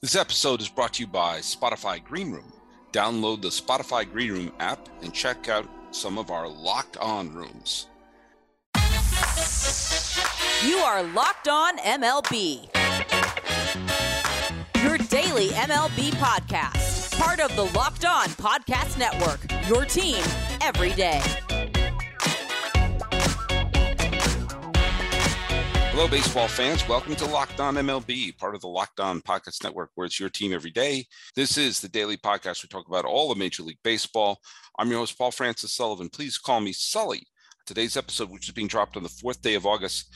This episode is brought to you by Spotify Green Room. Download the Spotify Green Room app and check out some of our Locked On rooms. You are Locked On MLB, your daily MLB podcast, part of the Locked On Podcast Network, your team every day. Hello, baseball fans. Welcome to Locked On MLB, part of the Locked On Podcast Network, where it's your team every day. This is the daily podcast. We talk about all of Major League Baseball. I'm your host, Paul Francis Sullivan. Please call me Sully. Today's episode, which is being dropped on the 4th day of August,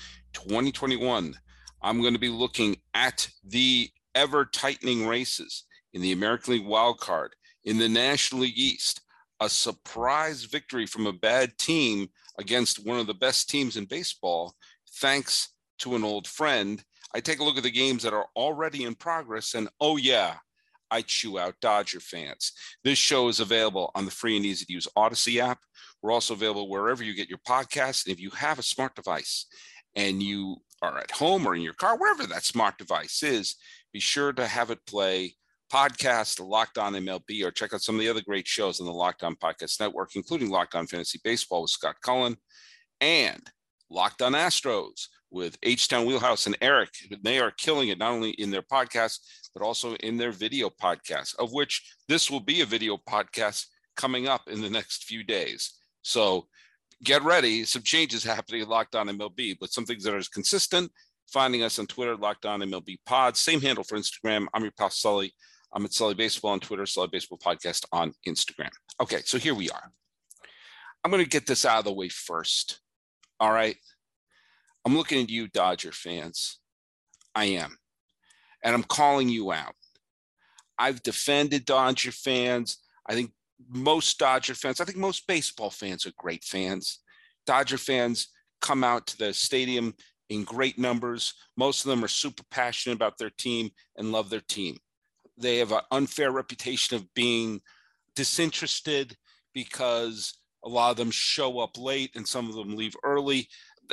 2021, I'm going to be looking at the ever-tightening races in the American League Wild Card, in the National League East, a surprise victory from a bad team against one of the best teams in baseball, thanks to an old friend. I take a look at the games that are already in progress, and oh yeah, I chew out Dodger fans. This show is available on the free and easy to use Odyssey app. We're also available wherever you get your podcasts. And if you have a smart device and you are at home or in your car, wherever that smart device is, be sure to have it play podcast Locked On MLB, or check out some of the other great shows on the Locked On Podcast Network, including Locked On Fantasy Baseball with Scott Cullen and Locked On Astros with H-Town Wheelhouse and Eric. They are killing it, not only in their podcast, but also in their video podcast, of which this will be a video podcast coming up in the next few days. So get ready. Some changes happening at Locked On MLB, but some things that are consistent. Finding us on Twitter, Locked On MLB Pod. Same handle for Instagram. I'm your pal Sully. I'm at Sully Baseball on Twitter, Sully Baseball Podcast on Instagram. Okay, so here we are. I'm going to get this out of the way first. All right. I'm looking at you, Dodger fans. I am. And I'm calling you out. I've defended Dodger fans. I think most Dodger fans, I think most baseball fans are great fans. Dodger fans come out to the stadium in great numbers. Most of them are super passionate about their team and love their team. They have an unfair reputation of being disinterested because a lot of them show up late and some of them leave early.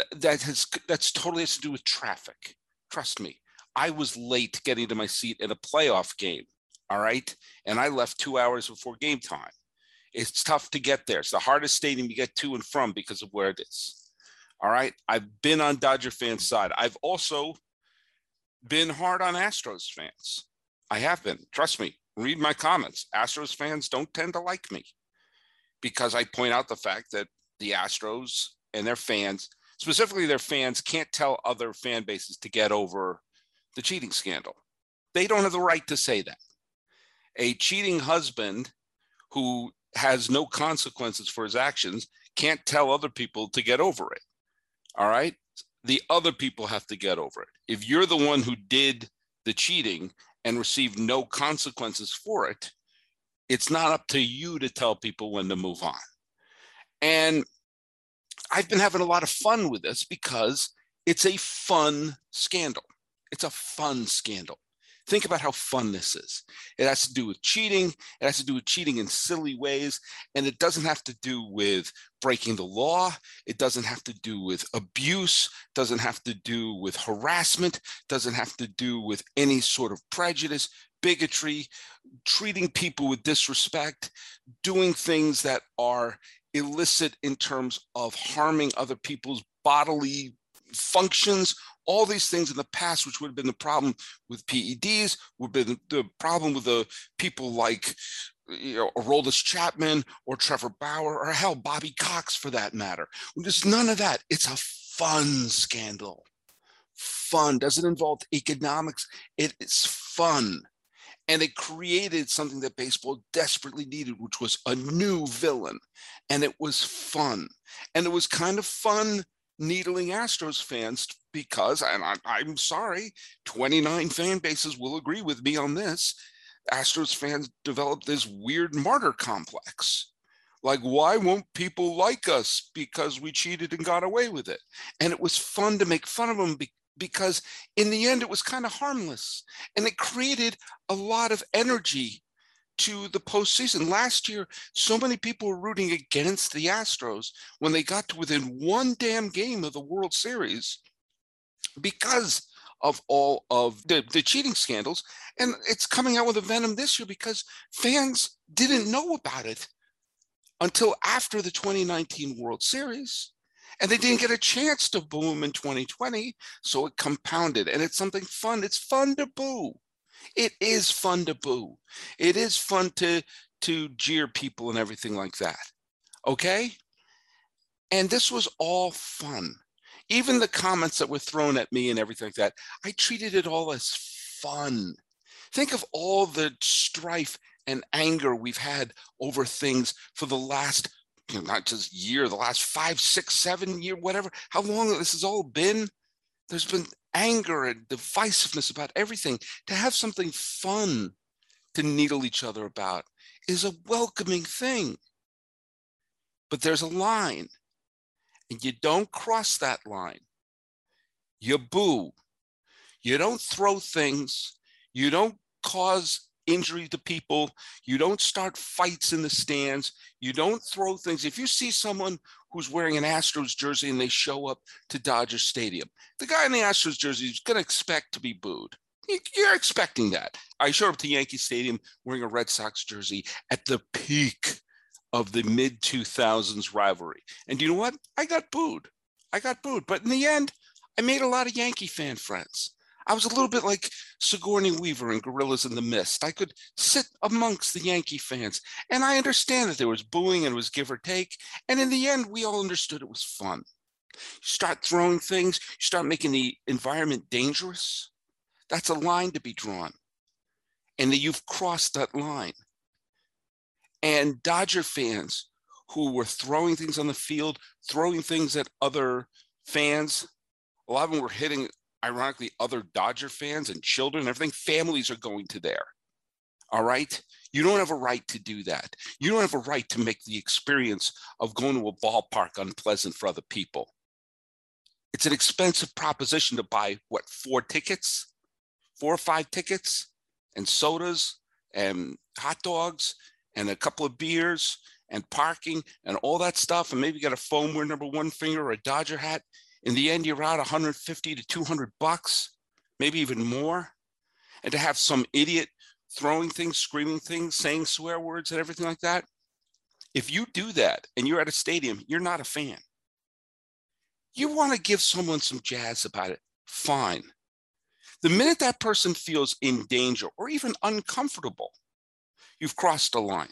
That's totally has to do with traffic. Trust me. I was late getting to my seat at a playoff game. All right. And I left 2 hours before game time. It's tough to get there. It's the hardest stadium to get to and from because of where it is. All right. I've been on Dodger fans' side. I've also been hard on Astros fans. I have been. Trust me. Read my comments. Astros fans don't tend to like me because I point out the fact that the Astros and their fans, specifically their fans, can't tell other fan bases to get over the cheating scandal. They don't have the right to say that. A cheating husband who has no consequences for his actions can't tell other people to get over it. All right? The other people have to get over it. If you're the one who did the cheating and received no consequences for it, it's not up to you to tell people when to move on. And I've been having a lot of fun with this because it's a fun scandal. It's a fun scandal. Think about how fun this is. It has to do with cheating. It has to do with cheating in silly ways. And it doesn't have to do with breaking the law. It doesn't have to do with abuse. It doesn't have to do with harassment. It doesn't have to do with any sort of prejudice, bigotry, treating people with disrespect, doing things that are illicit in terms of harming other people's bodily functions. All these things in the past, which would have been the problem with PEDs, would have been the problem with the people like Aroldis Chapman or Trevor Bauer or hell, Bobby Cox for that matter. There's none of that. It's a fun scandal. Fun. Doesn't involve economics. It is fun. And it created something that baseball desperately needed, which was a new villain. And it was fun. And it was kind of fun needling Astros fans because, and I'm sorry, 29 fan bases will agree with me on this, Astros fans developed this weird martyr complex. Like, why won't people like us because we cheated and got away with it? And it was fun to make fun of them because in the end, it was kind of harmless. And it created a lot of energy to the postseason. Last year, so many people were rooting against the Astros when they got to within one damn game of the World Series because of all of the cheating scandals. And it's coming out with a venom this year because fans didn't know about it until after the 2019 World Series. And they didn't get a chance to boo him in 2020. So it compounded. And it's something fun. It's fun to boo. It is fun to boo. It is fun to jeer people and everything like that. Okay? And this was all fun. Even the comments that were thrown at me and everything like that, I treated it all as fun. Think of all the strife and anger we've had over things for the last, not just year, the last 5, 6, 7 years, whatever, how long this has all been. There's been anger and divisiveness about everything. To have something fun to needle each other about is a welcoming thing. But there's a line, and you don't cross that line. You boo. You don't throw things. You don't cause injury to people. You don't start fights in the stands. You don't throw things. If you see someone who's wearing an Astros jersey and they show up to Dodger Stadium, the guy in the Astros jersey is going to expect to be booed. You're expecting that. I showed up to Yankee Stadium wearing a Red Sox jersey at the peak of the mid-2000s rivalry. And you know what? I got booed. But in the end, I made a lot of Yankee fan friends. I was a little bit like Sigourney Weaver in Gorillas in the Mist. I could sit amongst the Yankee fans, and I understand that there was booing and it was give or take. And in the end, we all understood it was fun. You start throwing things, you start making the environment dangerous. That's a line to be drawn. And that you've crossed that line. And Dodger fans who were throwing things on the field, throwing things at other fans, a lot of them were hitting, ironically, other Dodger fans and children and everything. Families are going to there. All right? You don't have a right to do that. You don't have a right to make the experience of going to a ballpark unpleasant for other people. It's an expensive proposition to buy, 4 or 5 tickets, and sodas and hot dogs and a couple of beers and parking and all that stuff, and maybe get a foam wear number 1 finger or a Dodger hat. In the end, you're out $150 to $200, maybe even more. And to have some idiot throwing things, screaming things, saying swear words and everything like that. If you do that and you're at a stadium, you're not a fan. You want to give someone some jazz about it, fine. The minute that person feels in danger or even uncomfortable, you've crossed a line.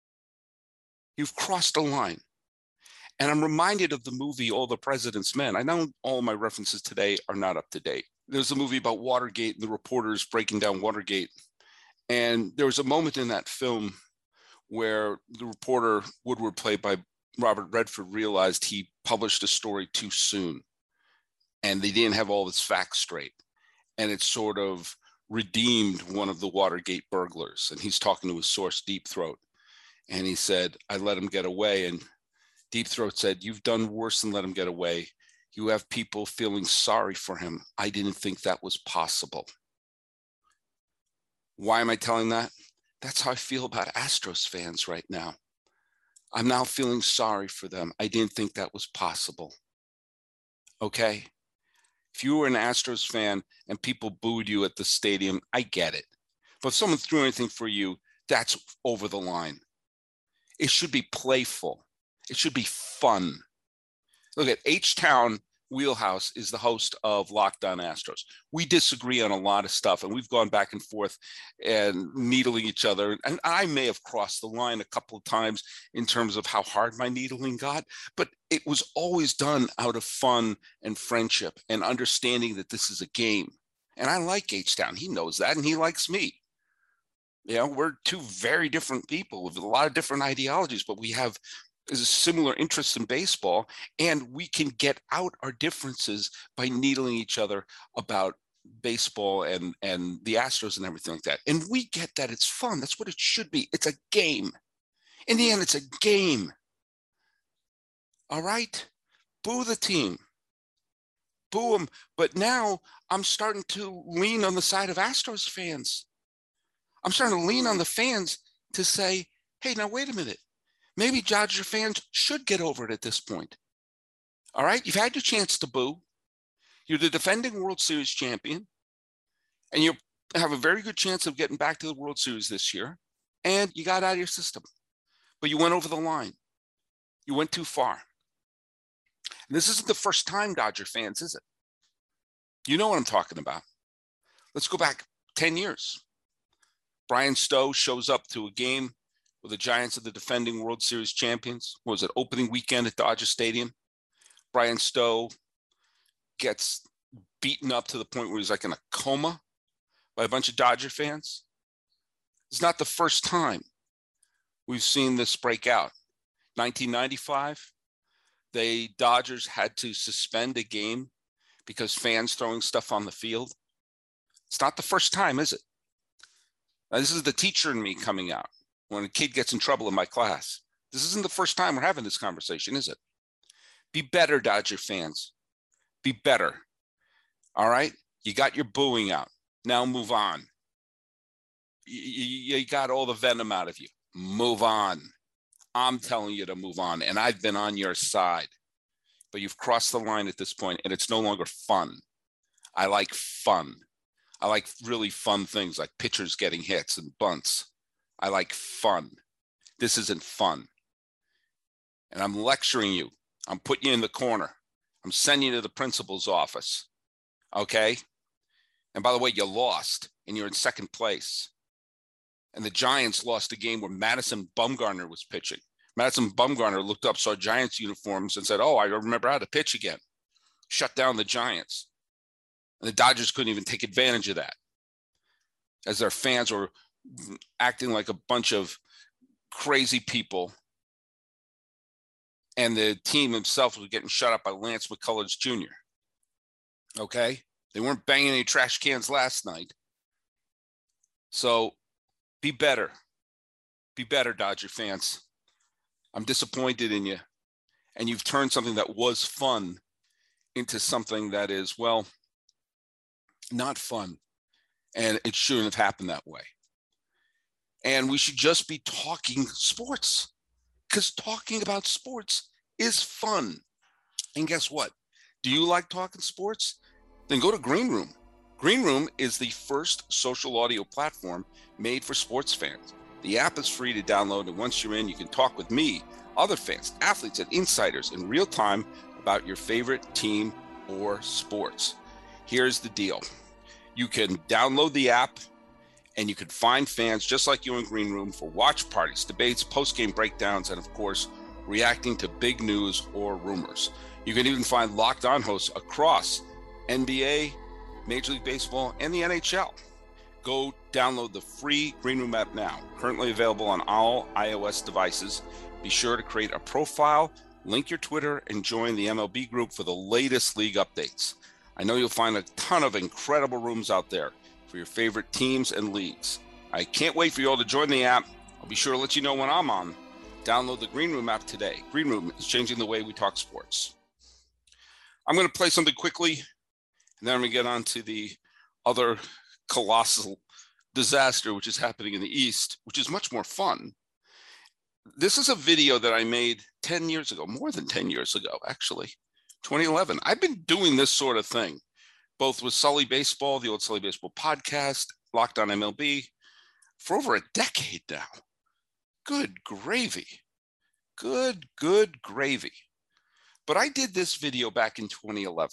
You've crossed a line. And I'm reminded of the movie All the President's Men. I know all my references today are not up to date. There's a movie about Watergate and the reporters breaking down Watergate. And there was a moment in that film where the reporter, Woodward, played by Robert Redford, realized he published a story too soon. And they didn't have all its facts straight. And it sort of redeemed one of the Watergate burglars. And he's talking to his source, Deep Throat. And he said, I let him get away. And Deep Throat said, you've done worse than let him get away. You have people feeling sorry for him. I didn't think that was possible. Why am I telling that? That's how I feel about Astros fans right now. I'm now feeling sorry for them. I didn't think that was possible. Okay? If you were an Astros fan and people booed you at the stadium, I get it. But if someone threw anything for you, that's over the line. It should be playful. It should be fun. Look at H-Town Wheelhouse is the host of Locked On Astros. We disagree on a lot of stuff, and we've gone back and forth and needling each other. And I may have crossed the line a couple of times in terms of how hard my needling got, but it was always done out of fun and friendship and understanding that this is a game. And I like H-Town. He knows that, and he likes me. You know, we're two very different people with a lot of different ideologies, but we have is a similar interest in baseball, and we can get out our differences by needling each other about baseball and the Astros and everything like that. And we get that it's fun. That's what it should be. It's a game. In the end, it's a game. All right? Boo the team. Boo them. But now I'm starting to lean on the side of Astros fans. I'm starting to lean on the fans to say, hey, now wait a minute. Maybe Dodger fans should get over it at this point. All right? You've had your chance to boo. You're the defending World Series champion. and you have a very good chance of getting back to the World Series this year, and you got out of your system. But you went over the line. You went too far. And this isn't the first time, Dodger fans, is it? You know what I'm talking about. Let's go back 10 years. Brian Stowe shows up to a game where the Giants are the defending World Series champions. What was it, opening weekend at Dodger Stadium? Brian Stowe gets beaten up to the point where he's like in a coma by a bunch of Dodger fans. It's not the first time we've seen this break out. 1995, the Dodgers had to suspend a game because fans throwing stuff on the field. It's not the first time, is it? Now, this is the teacher in me coming out when a kid gets in trouble in my class. This isn't the first time we're having this conversation, is it? Be better, Dodger fans. Be better. All right? You got your booing out. Now move on. You got all the venom out of you. Move on. I'm telling you to move on, and I've been on your side. But you've crossed the line at this point, and it's no longer fun. I like fun. I like really fun things like pitchers getting hits and bunts. I like fun. This isn't fun. And I'm lecturing you. I'm putting you in the corner. I'm sending you to the principal's office. Okay? And by the way, you lost, and you're in second place. And the Giants lost a game where Madison Bumgarner was pitching. Madison Bumgarner looked up, saw Giants uniforms, and said, oh, I remember how to pitch again. Shut down the Giants. And the Dodgers couldn't even take advantage of that, as their fans were acting like a bunch of crazy people. And the team themselves was getting shut up by Lance McCullers Jr. Okay? They weren't banging any trash cans last night. So be better. Be better, Dodger fans. I'm disappointed in you. And you've turned something that was fun into something that is, well, not fun. And it shouldn't have happened that way. And we should just be talking sports, because talking about sports is fun. And guess what? Do you like talking sports? Then go to Green Room. Green Room is the first social audio platform made for sports fans. The app is free to download, and once you're in, you can talk with me, other fans, athletes, and insiders in real time about your favorite team or sports. Here's the deal. You can download the app, and you can find fans just like you in Green Room for watch parties, debates, post-game breakdowns, and of course, reacting to big news or rumors. You can even find Locked On hosts across NBA, Major League Baseball, and the NHL. Go download the free Green Room app now. Currently available on all iOS devices. Be sure to create a profile, link your Twitter, and join the MLB group for the latest league updates. I know you'll find a ton of incredible rooms out there for your favorite teams and leagues. I can't wait for you all to join the app. I'll be sure to let you know when I'm on. Download the Green Room app today. Green Room is changing the way we talk sports. I'm going to play something quickly, and then I'm going to get on to the other colossal disaster which is happening in the East, which is much more fun. This is a video that I made 10 years ago, more than 10 years ago, actually, 2011. I've been doing this sort of thing, both with Sully Baseball, the old Sully Baseball podcast, Locked On MLB, for over a decade now. Good gravy. Good gravy. But I did this video back in 2011.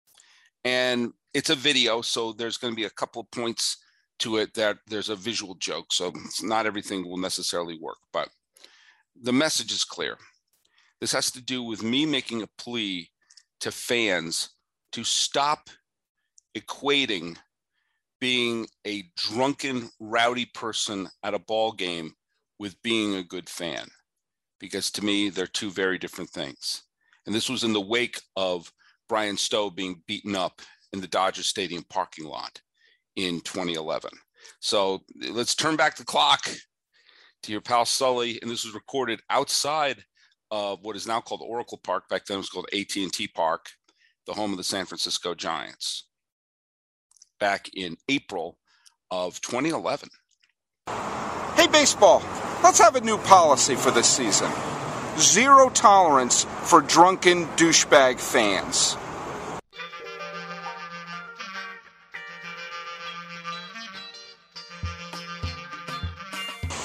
And it's a video, so there's going to be a couple of points to it that there's a visual joke, so not everything will necessarily work. But the message is clear. This has to do with me making a plea to fans to stop equating being a drunken, rowdy person at a ball game with being a good fan, because to me, they're two very different things. And this was in the wake of Brian Stowe being beaten up in the Dodger Stadium parking lot in 2011. So let's turn back the clock to your pal Sully. And this was recorded outside of what is now called Oracle Park. Back then it was called AT&T Park, the home of the San Francisco Giants, back in April of 2011. Hey, baseball, let's have a new policy for this season. 0 tolerance for drunken douchebag fans.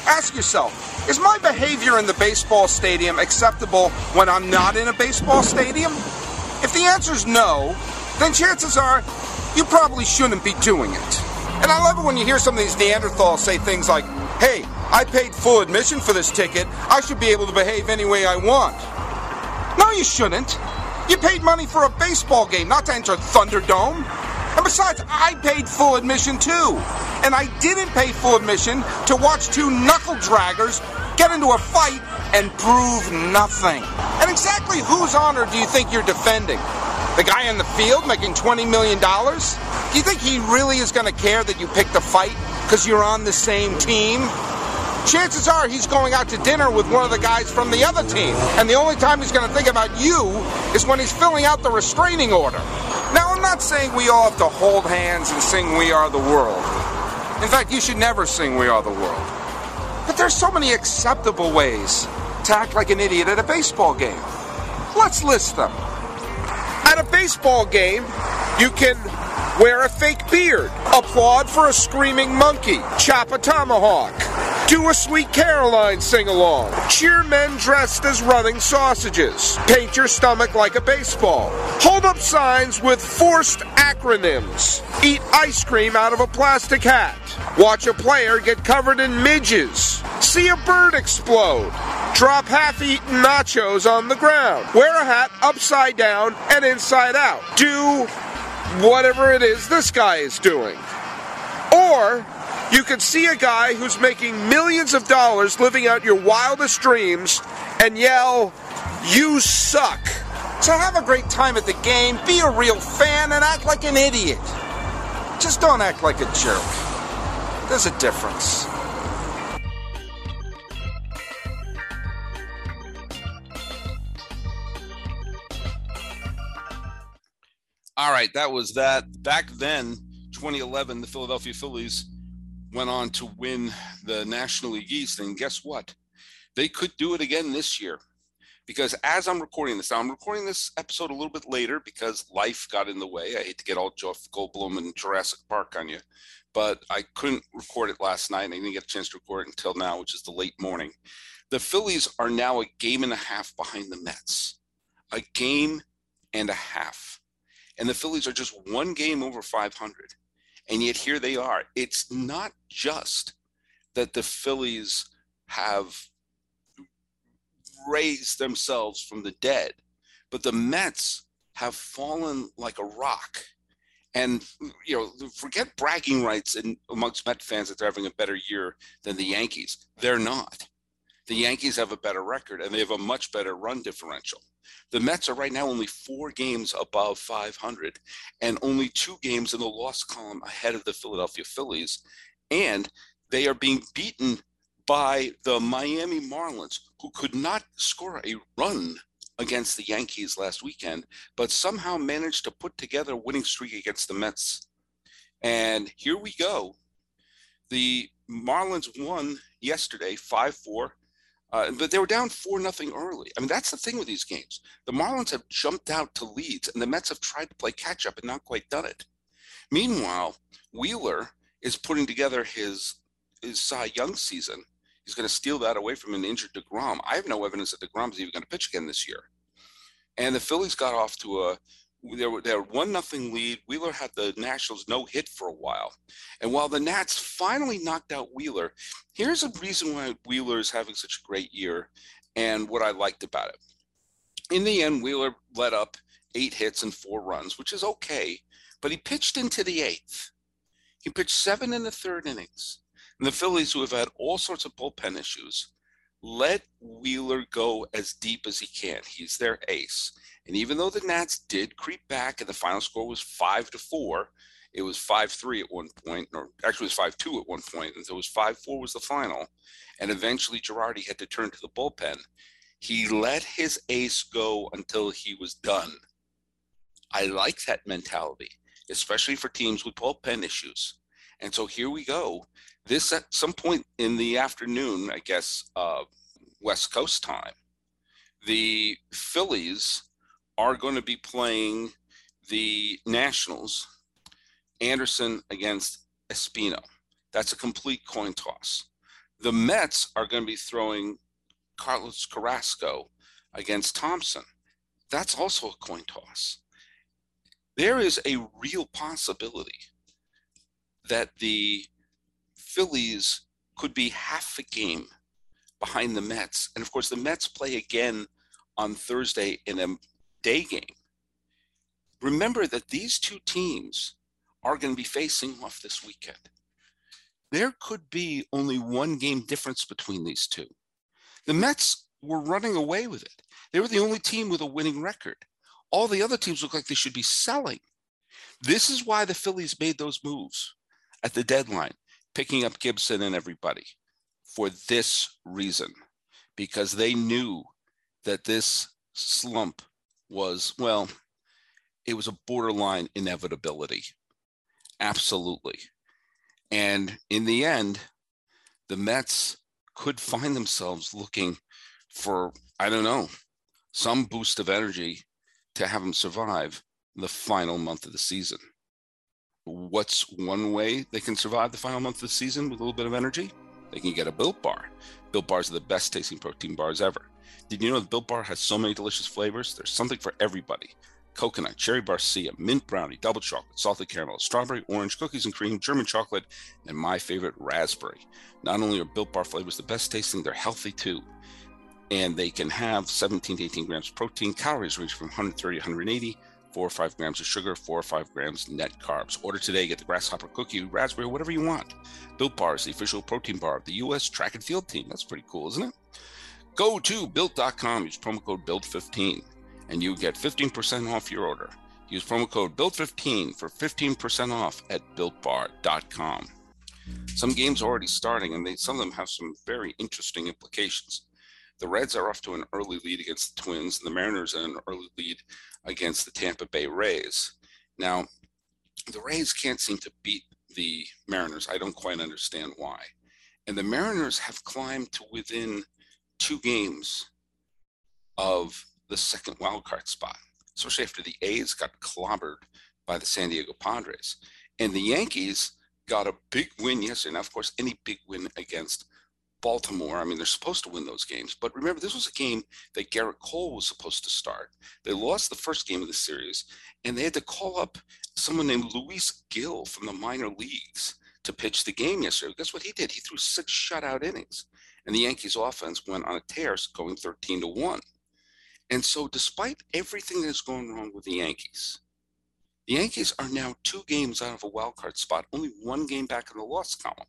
Ask yourself, is my behavior in the baseball stadium acceptable when I'm not in a baseball stadium? If the answer is no, then chances are you probably shouldn't be doing it. And I love it when you hear some of these Neanderthals say things like, hey, I paid full admission for this ticket. I should be able to behave any way I want. No, you shouldn't. You paid money for a baseball game, not to enter Thunderdome. And besides, I paid full admission too. And I didn't pay full admission to watch two knuckle draggers get into a fight and prove nothing. And exactly whose honor do you think you're defending? The guy in the field making $20 million? Do you think he really is going to care that you picked a fight because you're on the same team? Chances are he's going out to dinner with one of the guys from the other team. And the only time he's going to think about you is when he's filling out the restraining order. Now, I'm not saying we all have to hold hands and sing We Are the World. In fact, you should never sing We Are the World. But there's so many acceptable ways to act like an idiot at a baseball game. Let's list them. At a baseball game, you can wear a fake beard, applaud for a screaming monkey, chop a tomahawk, do a Sweet Caroline sing-along, cheer men dressed as running sausages, paint your stomach like a baseball, hold up signs with forced acronyms, eat ice cream out of a plastic hat, watch a player get covered in midges, see a bird explode, drop half-eaten nachos on the ground, wear a hat upside down and inside out, do whatever it is this guy is doing. Or you could see a guy who's making millions of dollars living out your wildest dreams and yell, "You suck." So have a great time at the game, be a real fan, and act like an idiot. Just don't act like a jerk. There's a difference. All right, that was that. Back then, 2011, the Philadelphia Phillies went on to win the National League East, and guess what? They could do it again this year. Because as I'm recording this, now I'm recording this episode a little bit later because life got in the way. I hate to get all Jeff Goldblum and Jurassic Park on you, but I couldn't record it last night, and I didn't get a chance to record it until now, which is the late morning. The Phillies are now a game and a half behind the Mets. A game and a half. And the Phillies are just one game over 500. And yet here they are. It's not just that the Phillies have raised themselves from the dead, but the Mets have fallen like a rock. And, you know, forget bragging rights amongst Met fans that they're having a better year than the Yankees. They're not. The Yankees have a better record, and they have a much better run differential. The Mets are right now only 4 games above 500 and only 2 games in the loss column ahead of the Philadelphia Phillies. And they are being beaten by the Miami Marlins, who could not score a run against the Yankees last weekend, but somehow managed to put together a winning streak against the Mets. And here we go. The Marlins won yesterday 5-4. But they were down 4-0 early. I mean, that's the thing with these games. The Marlins have jumped out to leads, and the Mets have tried to play catch-up and not quite done it. Meanwhile, Wheeler is putting together his Cy Young season. He's going to steal that away from an injured DeGrom. I have no evidence that DeGrom is even going to pitch again this year. And the Phillies got off to they were 1-0 lead. Wheeler had the Nationals no hit for a while. And while the Nats finally knocked out Wheeler, here's a reason why Wheeler is having such a great year and what I liked about it. In the end, Wheeler let up 8 hits and 4 runs, which is okay, but he pitched into the 8th. He pitched 7 1/3 innings. And the Phillies, who have had all sorts of bullpen issues, let Wheeler go as deep as he can. He's their ace. And even though the Nats did creep back and the final score was 5-4, it was 5-3 at one point, or actually it was 5-2 at one point, and so it was 5-4 was the final. And eventually Girardi had to turn to the bullpen. He let his ace go until he was done. I like that mentality, especially for teams with bullpen issues. And so here we go. This at some point in the afternoon, I guess, West Coast time, the Phillies are going to be playing the Nationals, Anderson against Espino. That's a complete coin toss. The Mets are going to be throwing Carlos Carrasco against Thompson. That's also a coin toss. There is a real possibility that the Phillies could be half a game behind the Mets. And of course, the Mets play again on Thursday in a day game. Remember that these two teams are going to be facing off this weekend. There could be only one game difference between these two. The Mets were running away with it. They were the only team with a winning record. All the other teams look like they should be selling. This is why the Phillies made those moves at the deadline, picking up Gibson and everybody for this reason, because they knew that this slump was, well, it was a borderline inevitability. Absolutely. And in the end, the Mets could find themselves looking for, I don't know, some boost of energy to have them survive the final month of the season. What's one way they can survive the final month of the season with a little bit of energy? They can get a Built Bar. Built Bars are the best tasting protein bars ever. Did you know the Built Bar has so many delicious flavors? There's something for everybody. Coconut, cherry barcia, mint brownie, double chocolate, salted caramel, strawberry, orange, cookies and cream, German chocolate, and my favorite, raspberry. Not only are Built Bar flavors the best tasting, they're healthy too. And they can have 17 to 18 grams of protein, calories range from 130 to 180, 4 or 5 grams of sugar, 4 or 5 grams net carbs. Order today, get the grasshopper cookie, raspberry, whatever you want. Built Bar is the official protein bar of the U.S. track and field team. That's pretty cool, isn't it? Go to Built.com, use promo code BUILT15, and you get 15% off your order. Use promo code BUILT15 for 15% off at BuiltBar.com. Some games are already starting, and some of them have some very interesting implications. The Reds are off to an early lead against the Twins, and the Mariners are an early lead against the Tampa Bay Rays. Now, the Rays can't seem to beat the Mariners. I don't quite understand why. And the Mariners have climbed to within 2 games of the second wildcard spot, especially after the A's got clobbered by the San Diego Padres. And the Yankees got a big win yesterday. Now, of course, any big win against Baltimore, I mean, they're supposed to win those games. But remember, this was a game that Garrett Cole was supposed to start. They lost the first game of the series, and they had to call up someone named Luis Gil from the minor leagues to pitch the game yesterday. Guess what he did? He threw 6 shutout innings, and the Yankees offense went on a tear, going 13-1. And so despite everything that's going wrong with the Yankees are now 2 games out of a wild card spot, only 1 game back in the loss column.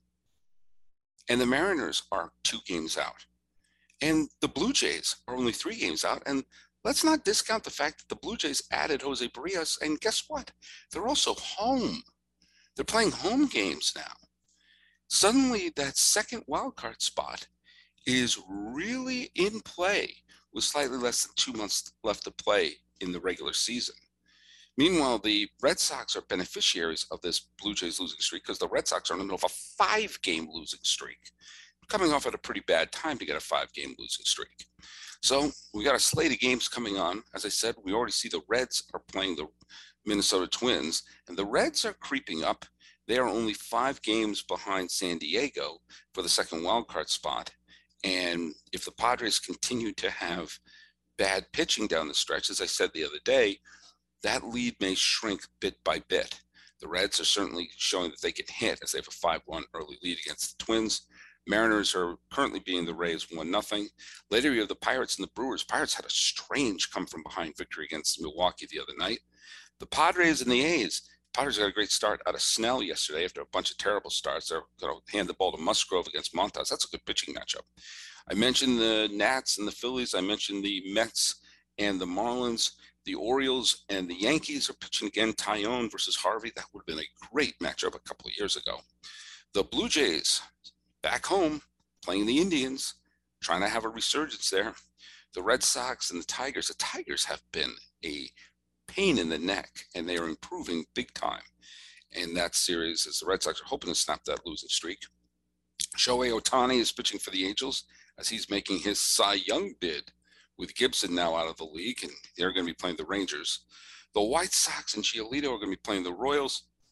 And the Mariners are 2 games out. And the Blue Jays are only 3 games out. And let's not discount the fact that the Blue Jays added Jose Barrios. And guess what? They're also home. They're playing home games now. Suddenly, that second wildcard spot is really in play with slightly less than 2 months left to play in the regular season. Meanwhile, the Red Sox are beneficiaries of this Blue Jays losing streak because the Red Sox are in the middle of a 5-game losing streak, coming off at a pretty bad time to get a 5-game losing streak. So we got a slate of games coming on. As I said, we already see the Reds are playing the Minnesota Twins, and the Reds are creeping up. They are only 5 games behind San Diego for the second wildcard spot. And if the Padres continue to have bad pitching down the stretch, as I said the other day, that lead may shrink bit by bit. The Reds are certainly showing that they can hit as they have a 5-1 early lead against the Twins. Mariners are currently beating the Rays 1-0. Later, you have the Pirates and the Brewers. Pirates had a strange come-from-behind victory against Milwaukee the other night. The Padres and the A's. Padres got a great start out of Snell yesterday after a bunch of terrible starts. They're going to hand the ball to Musgrove against Montas. That's a good pitching matchup. I mentioned the Nats and the Phillies. I mentioned the Mets and the Marlins. The Orioles and the Yankees are pitching again. Tyone versus Harvey. That would have been a great matchup a couple of years ago. The Blue Jays back home playing the Indians, trying to have a resurgence there. The Red Sox and the Tigers. The Tigers have been a pain in the neck, and they are improving big time in that series as the Red Sox are hoping to snap that losing streak. Shohei Ohtani is pitching for the Angels as he's making his Cy Young bid with Gibson now out of the league, and they're going to be playing the Rangers. The White Sox and Giolito are going to be playing the Royals.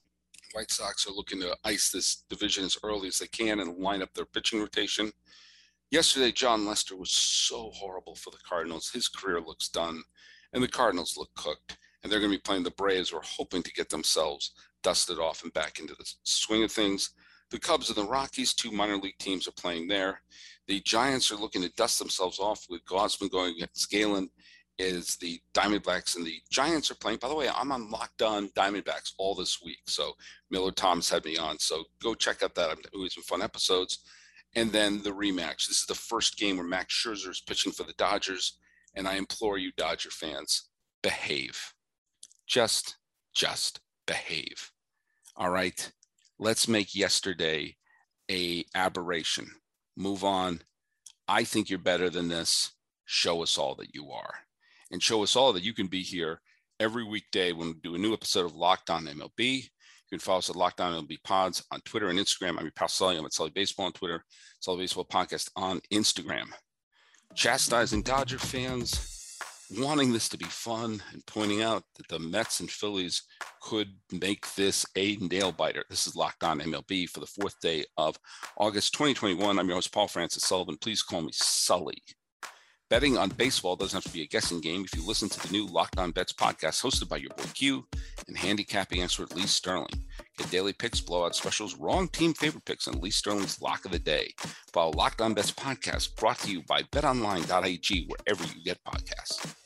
White Sox are looking to ice this division as early as they can and line up their pitching rotation. Yesterday, John Lester was so horrible for the Cardinals. His career looks done, and the Cardinals look cooked. And they're going to be playing the Braves, who are hoping to get themselves dusted off and back into the swing of things. The Cubs and the Rockies, two minor league teams, are playing there. The Giants are looking to dust themselves off with Gausman going against Galen. Is the Diamondbacks and the Giants are playing. By the way, I'm on Locked On Diamondbacks all this week. So Miller Thomas had me on. So go check out that. I'm doing some fun episodes. And then the rematch. This is the first game where Max Scherzer is pitching for the Dodgers. And I implore you, Dodger fans, behave. Just behave. All right. Let's make yesterday a aberration. Move on. I think you're better than this. Show us all that you are. And show us all that you can be here every weekday when we do a new episode of Locked On MLB. You can follow us at Locked On MLB Pods on Twitter and Instagram. I'm your pal Sully. I'm at Sully Baseball on Twitter, Sully Baseball Podcast on Instagram. Chastising Dodger fans, wanting this to be fun, and pointing out that the Mets and Phillies could make this a nail biter. This is Locked On MLB for the 4th day of August 2021. I'm your host, Paul Francis Sullivan. Please call me Sully. Betting on baseball doesn't have to be a guessing game if you listen to the new Locked On Bets podcast hosted by your boy Q and handicapping expert Lee Sterling. Get daily picks, blowout specials, wrong team favorite picks, and Lee Sterling's lock of the day. Follow Locked On Bets podcast brought to you by betonline.ag wherever you get podcasts.